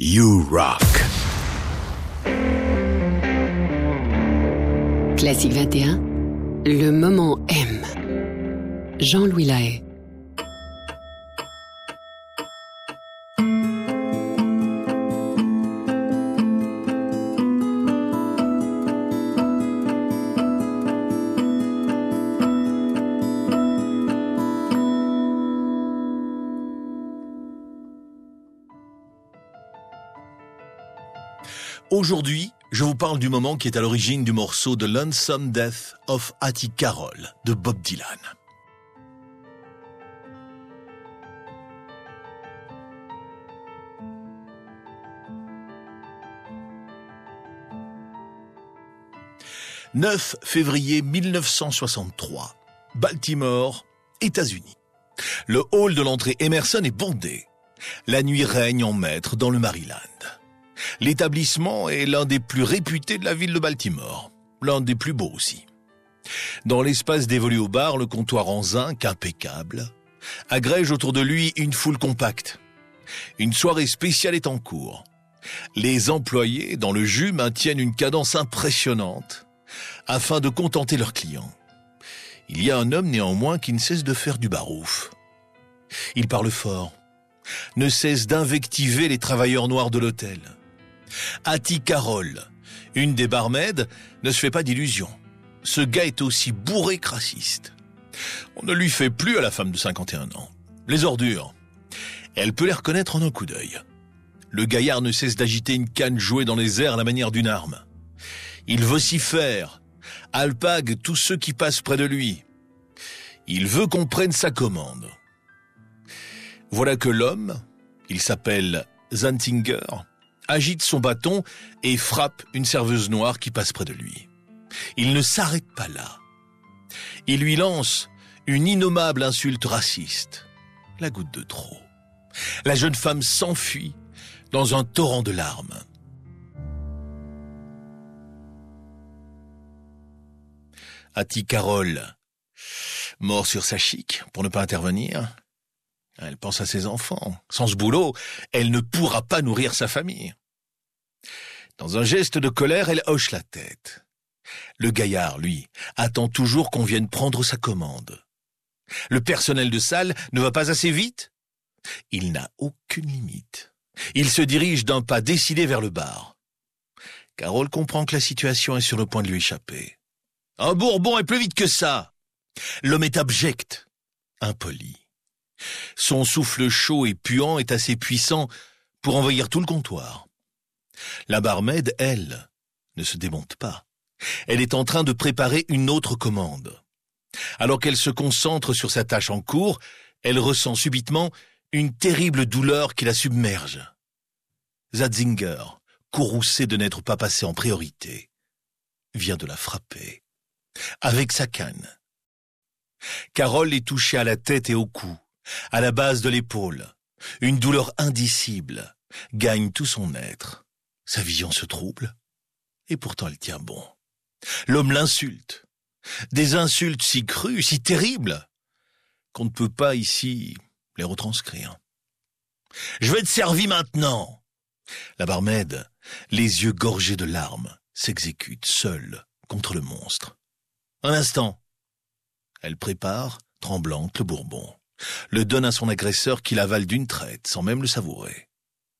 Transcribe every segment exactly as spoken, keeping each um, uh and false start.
You Rock. Classique vingt et un, le moment M. Jean-Louis Lahaye. Aujourd'hui, je vous parle du moment qui est à l'origine du morceau The Lonesome Death of Hattie Carroll de Bob Dylan. neuf février mille neuf cent soixante-trois, Baltimore, États-Unis. Le hall de l'entrée Emerson est bondé. La nuit règne en maître dans le Maryland. L'établissement est l'un des plus réputés de la ville de Baltimore, l'un des plus beaux aussi. Dans l'espace dévolu au bar, le comptoir en zinc, impeccable, agrège autour de lui une foule compacte. Une soirée spéciale est en cours. Les employés, dans le jus, maintiennent une cadence impressionnante afin de contenter leurs clients. Il y a un homme néanmoins qui ne cesse de faire du barouf. Il parle fort, ne cesse d'invectiver les travailleurs noirs de l'hôtel. Hattie Carroll, une des barmaids, ne se fait pas d'illusions. Ce gars est aussi bourré que raciste. On ne lui fait plus à la femme de cinquante et un ans. Les ordures, elle peut les reconnaître en un coup d'œil. Le gaillard ne cesse d'agiter une canne jouée dans les airs à la manière d'une arme. Il vocifère, alpague tous ceux qui passent près de lui. Il veut qu'on prenne sa commande. Voilà que l'homme, il s'appelle Zanzinger, agite son bâton et frappe une serveuse noire qui passe près de lui. Il ne s'arrête pas là. Il lui lance une innommable insulte raciste. La goutte de trop. La jeune femme s'enfuit dans un torrent de larmes. Hattie Carroll, mort sur sa chique pour ne pas intervenir. Elle pense à ses enfants. Sans ce boulot, elle ne pourra pas nourrir sa famille. Dans un geste de colère, elle hoche la tête. Le gaillard, lui, attend toujours qu'on vienne prendre sa commande. Le personnel de salle ne va pas assez vite. Il n'a aucune limite. Il se dirige d'un pas décidé vers le bar. Carroll comprend que la situation est sur le point de lui échapper. Un bourbon est plus vite que ça. L'homme est abject, impoli. Son souffle chaud et puant est assez puissant pour envahir tout le comptoir. La barmaid, elle, ne se démonte pas. Elle est en train de préparer une autre commande. Alors qu'elle se concentre sur sa tâche en cours, elle ressent subitement une terrible douleur qui la submerge. Zanzinger, courroucé de n'être pas passé en priorité, vient de la frapper avec sa canne. Carroll est touchée à la tête et au cou, à la base de l'épaule. Une douleur indicible gagne tout son être. Sa vision se trouble, et pourtant elle tient bon. L'homme l'insulte. Des insultes si crues, si terribles, qu'on ne peut pas ici les retranscrire. « Je vais te servir maintenant !» La barmaid, les yeux gorgés de larmes, s'exécute seule contre le monstre. Un instant. Elle prépare, tremblante, le bourbon. Le donne à son agresseur qui l'avale d'une traite, sans même le savourer.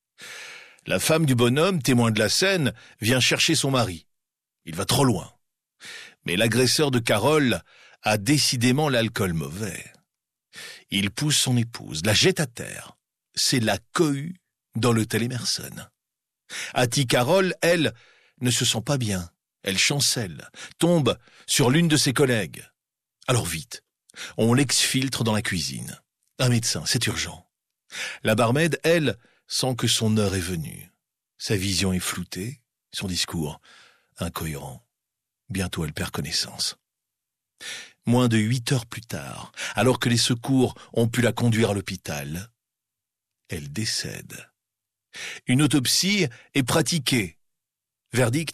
La femme du bonhomme, témoin de la scène, vient chercher son mari. Il va trop loin. Mais l'agresseur de Carroll a décidément l'alcool mauvais. Il pousse son épouse, la jette à terre. C'est la cohue dans l'hôtel Emerson. Hattie Carroll, elle, ne se sent pas bien. Elle chancelle, tombe sur l'une de ses collègues. Alors vite, on l'exfiltre dans la cuisine. Un médecin, c'est urgent. La barmaid, elle, sent que son heure est venue. Sa vision est floutée, son discours incohérent. Bientôt elle perd connaissance. Moins de huit heures plus tard, alors que les secours ont pu la conduire à l'hôpital, elle décède. Une autopsie est pratiquée. Verdict ?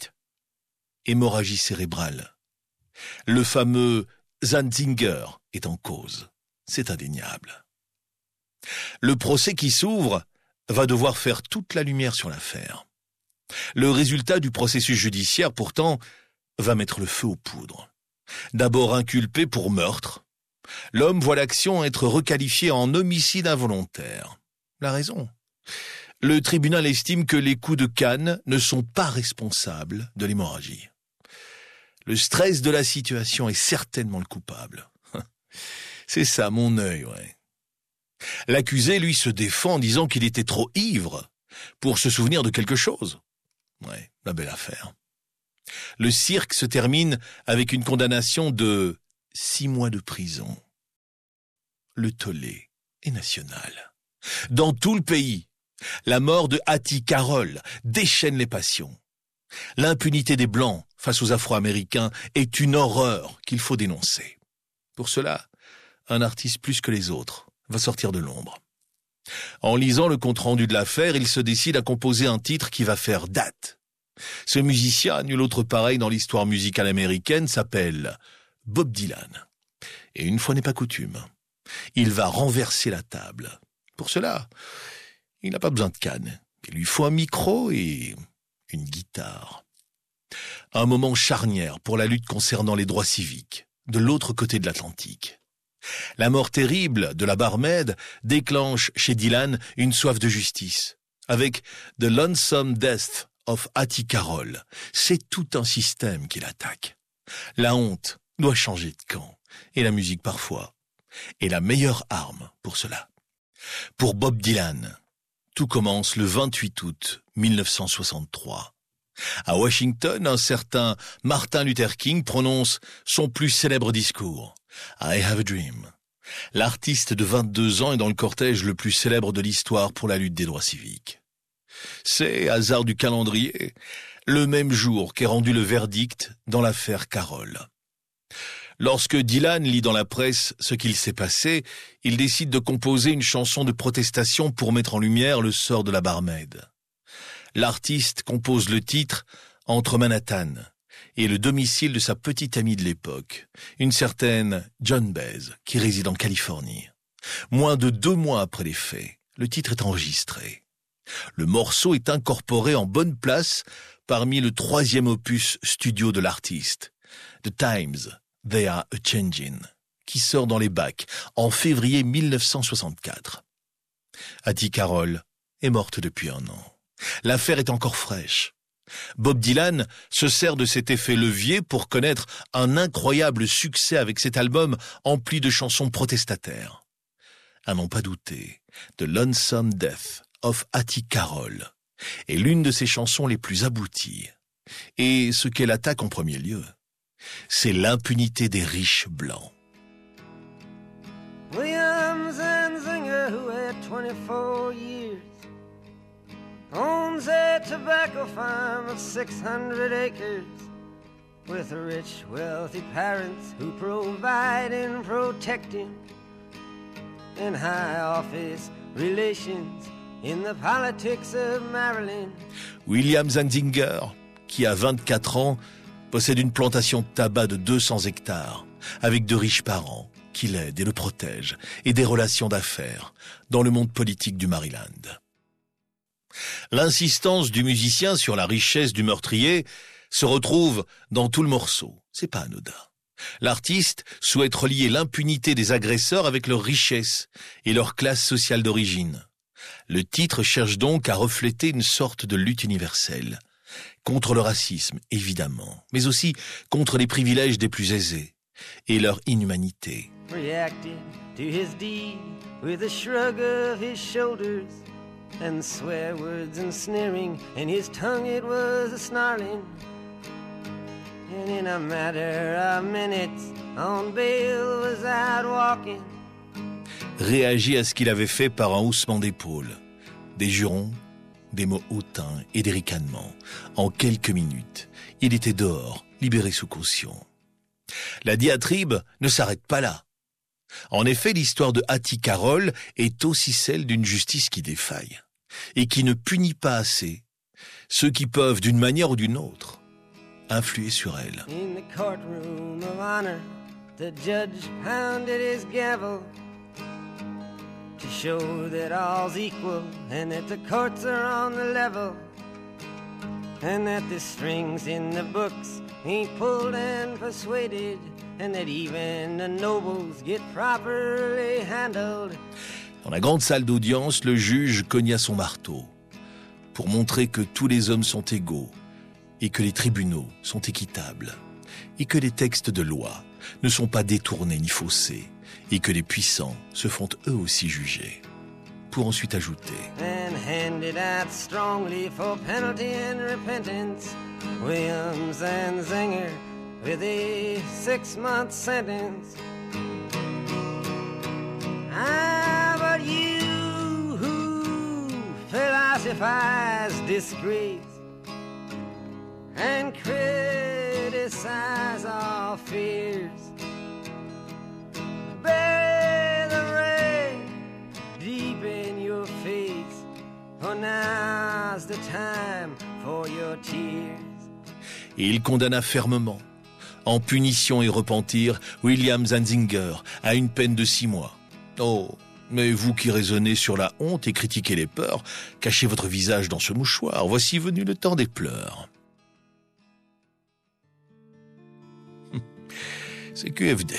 Hémorragie cérébrale. Le fameux Zanzinger est en cause. C'est indéniable. Le procès qui s'ouvre va devoir faire toute la lumière sur l'affaire. Le résultat du processus judiciaire, pourtant, va mettre le feu aux poudres. D'abord inculpé pour meurtre, l'homme voit l'action être requalifiée en homicide involontaire. La raison ? Le tribunal estime que les coups de canne ne sont pas responsables de l'hémorragie. Le stress de la situation est certainement le coupable. C'est ça, mon œil, ouais. L'accusé, lui, se défend en disant qu'il était trop ivre pour se souvenir de quelque chose. Ouais, la belle affaire. Le cirque se termine avec une condamnation de six mois de prison. Le tollé est national. Dans tout le pays, la mort de Hattie Carroll déchaîne les passions. L'impunité des Blancs face aux Afro-Américains est une horreur qu'il faut dénoncer. Pour cela, un artiste plus que les autres va sortir de l'ombre. En lisant le compte-rendu de l'affaire, il se décide à composer un titre qui va faire date. Ce musicien, nul autre pareil dans l'histoire musicale américaine, s'appelle Bob Dylan. Et une fois n'est pas coutume, il va renverser la table. Pour cela, il n'a pas besoin de canne. Il lui faut un micro et une guitare. Un moment charnière pour la lutte concernant les droits civiques, de l'autre côté de l'Atlantique. La mort terrible de la barmaid déclenche chez Dylan une soif de justice. Avec The Lonesome Death of Hattie Carroll, c'est tout un système qu'il attaque. La honte doit changer de camp, et la musique parfois est la meilleure arme pour cela. Pour Bob Dylan, tout commence le vingt-huit août mille neuf cent soixante-trois. À Washington, un certain Martin Luther King prononce son plus célèbre discours, « I have a dream ». L'artiste de vingt-deux ans est dans le cortège le plus célèbre de l'histoire pour la lutte des droits civiques. C'est, hasard du calendrier, le même jour qu'est rendu le verdict dans l'affaire Carroll. Lorsque Dylan lit dans la presse ce qu'il s'est passé, il décide de composer une chanson de protestation pour mettre en lumière le sort de la barmaid. L'artiste compose le titre entre Manhattan et le domicile de sa petite amie de l'époque, une certaine Joan Baez, qui réside en Californie. Moins de deux mois après les faits, le titre est enregistré. Le morceau est incorporé en bonne place parmi le troisième opus studio de l'artiste, The Times They Are A-Changin', qui sort dans les bacs en février mille neuf cent soixante-quatre. Hattie Carroll est morte depuis un an. L'affaire est encore fraîche. Bob Dylan se sert de cet effet levier pour connaître un incroyable succès avec cet album empli de chansons protestataires. À n'en pas douter, The Lonesome Death of Hattie Carroll est l'une de ses chansons les plus abouties. Et ce qu'elle attaque en premier lieu, c'est l'impunité des riches blancs. Williams and Zinger, who had twenty-four years, owns a tobacco farm of six hundred acres, with rich, wealthy parents who provide and protect him, and high office relations in the politics of Maryland. Williams and Zinger, qui a vingt-quatre ans, possède une plantation de tabac de deux cents hectares, avec de riches parents qui l'aident et le protègent, et des relations d'affaires dans le monde politique du Maryland. L'insistance du musicien sur la richesse du meurtrier se retrouve dans tout le morceau. C'est pas anodin. L'artiste souhaite relier l'impunité des agresseurs avec leur richesse et leur classe sociale d'origine. Le titre cherche donc à refléter une sorte de lutte universelle, contre le racisme, évidemment, mais aussi contre les privilèges des plus aisés et leur inhumanité. Reacted to his deed with a shrug of his shoulders and swear words and sneering, and his tongue it was a snarling. And in a matter of minutes, on bail was out walking. Réagit à ce qu'il avait fait par un haussement d'épaule, des jurons, des mots hautains et des ricanements. En quelques minutes, il était dehors, libéré sous caution. La diatribe ne s'arrête pas là. En effet, l'histoire de Hattie Carroll est aussi celle d'une justice qui défaille et qui ne punit pas assez ceux qui peuvent, d'une manière ou d'une autre, influer sur elle. In the courtroom of honor, the judge pounded his gavel to show that all's equal and that the courts are on the level and that the strings in the books ain't pulled and persuaded and that even the nobles get properly handled. Dans la grande salle d'audience, le juge cogna son marteau pour montrer que tous les hommes sont égaux et que les tribunaux sont équitables et que les textes de loi ne sont pas détournés ni faussés et que les puissants se font eux aussi juger. Pour ensuite ajouter And handed out strongly for penalty and repentance, Williams and Zenger with a six-month sentence. Ah, but you who philosophize disgrace and criticize our fears, bury the rain deep in your face, for now's the time for your tears. Et il condamna fermement, en punition et repentir, William Zanzinger à une peine de six mois. Oh, mais vous qui raisonnez sur la honte et critiquez les peurs, cachez votre visage dans ce mouchoir, voici venu le temps des pleurs. C'est Q F D.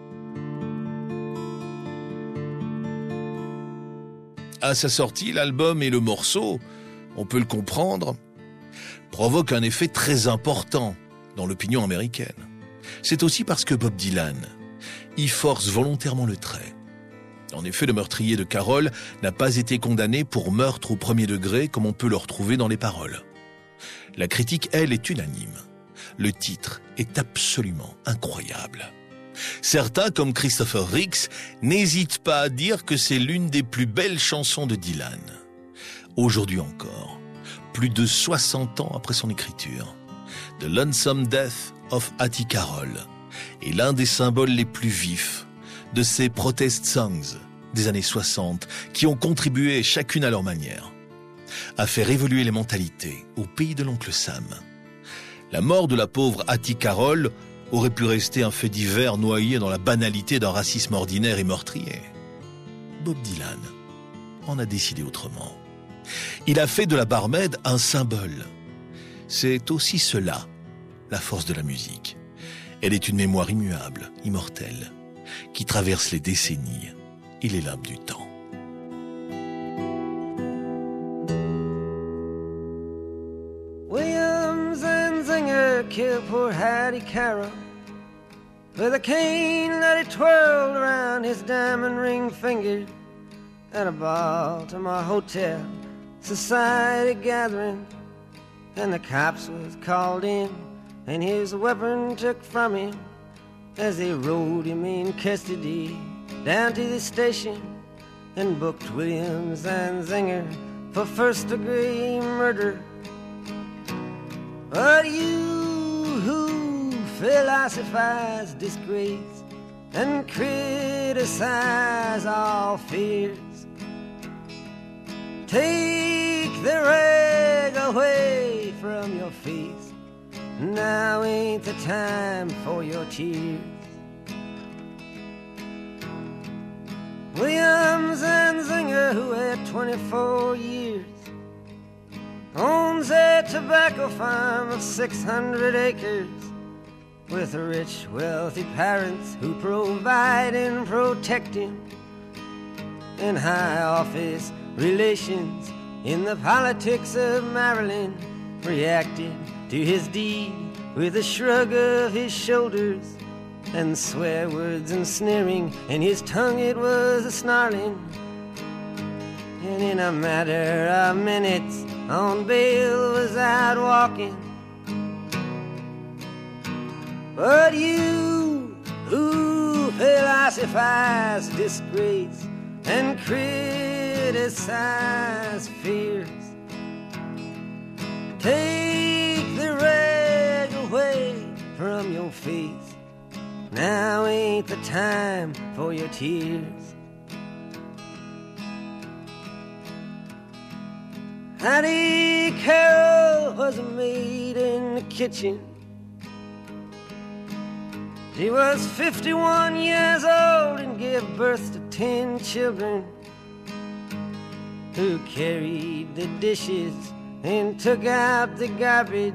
À sa sortie, l'album et le morceau, on peut le comprendre, provoquent un effet très important dans l'opinion américaine. C'est aussi parce que Bob Dylan y force volontairement le trait. En effet, le meurtrier de Carole n'a pas été condamné pour meurtre au premier degré comme on peut le retrouver dans les paroles. La critique, elle, est unanime. Le titre est absolument incroyable. Certains, comme Christopher Ricks, n'hésitent pas à dire que c'est l'une des plus belles chansons de Dylan. Aujourd'hui encore, plus de soixante ans après son écriture, The Lonesome Death of Hattie Carroll est l'un des symboles les plus vifs de ces protest songs des années soixante qui ont contribué, chacune à leur manière, à faire évoluer les mentalités au pays de l'oncle Sam. La mort de la pauvre Hattie Carroll aurait pu rester un fait divers noyé dans la banalité d'un racisme ordinaire et meurtrier. Bob Dylan en a décidé autrement. Il a fait de la barmaid un symbole. C'est aussi cela, la force de la musique. Elle est une mémoire immuable, immortelle, qui traverse les décennies et les lames du temps. Williams and Zinger killed poor Hattie Carroll with a cane that he twirled around his diamond ring finger at a Baltimore hotel society gathering, and the cops was called in and his weapon took from him as they rode him in custody down to the station and booked Williams and Zinger for first degree murder. But you who philosophize disgrace and criticize all fears, take the rag away from your face. Now ain't the time for your tears. Williams and Zinger, who had twenty-four years, owns a tobacco farm of six hundred acres with rich, wealthy parents who provide and protect him, and high office relations in the politics of Maryland reacted to his deed with a shrug of his shoulders and swear words and sneering, and his tongue it was a snarling. And in a matter of minutes on bail was out walking. But you who philosophize disgrace and criticize fears, take the rag away from your face. Now ain't the time for your tears. Hattie Carroll was a maid in the kitchen. She was fifty-one years old and gave birth to ten children who carried the dishes and took out the garbage,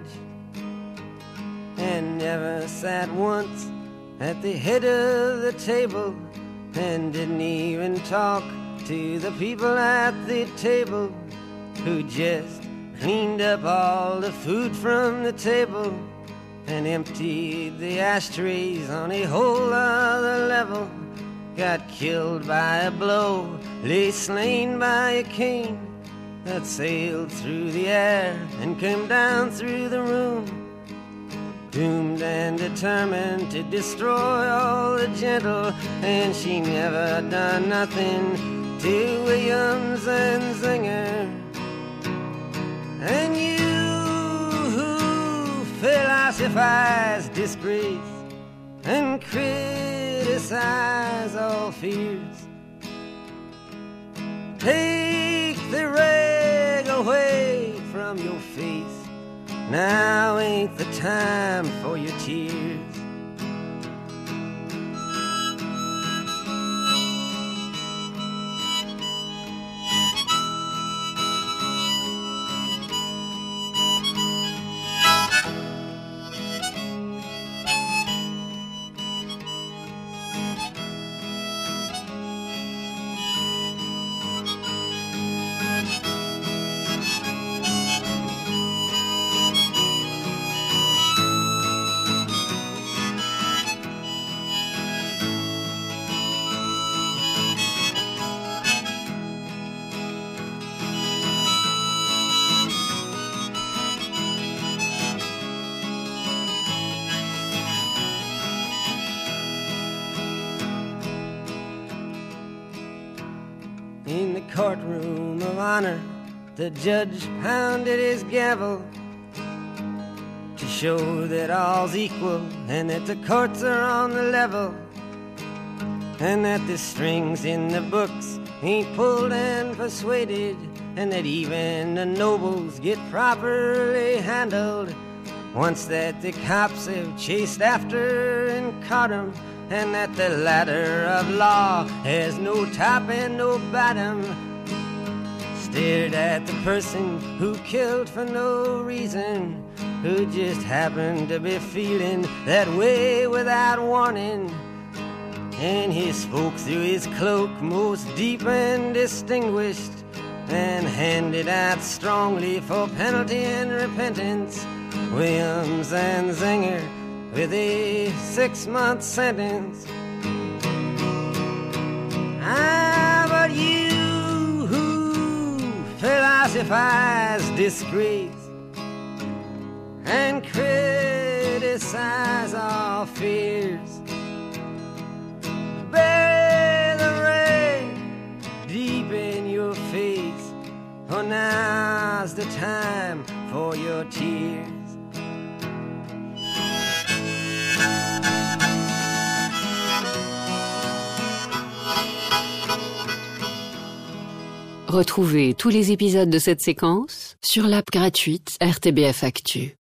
and never sat once at the head of the table, and didn't even talk to the people at the table, who just cleaned up all the food from the table and emptied the ashtrays on a whole other level, got killed by a blow, lay slain by a cane that sailed through the air and came down through the room, doomed and determined to destroy all the gentle, and she never done nothing to Williams and Zinger. And you who philosophize disgrace and criticize all fears, take the rag away from your face. Now ain't the time for your tears. In the courtroom of honor, the judge pounded his gavel to show that all's equal and that the courts are on the level, and that the strings in the books ain't pulled and persuaded, and that even the nobles get properly handled once that the cops have chased after and caught 'em, and that the ladder of law has no top and no bottom. Stared at the person who killed for no reason, who just happened to be feeling that way without warning, and he spoke through his cloak most deep and distinguished, and handed out strongly for penalty and repentance Williams and Zinger with a six-month sentence. Ah, but you who philosophize disgrace and criticize all fears, bury the rain deep in your face, for now's the time for your tears. Retrouvez tous les épisodes de cette séquence sur l'app gratuite R T B F Actu.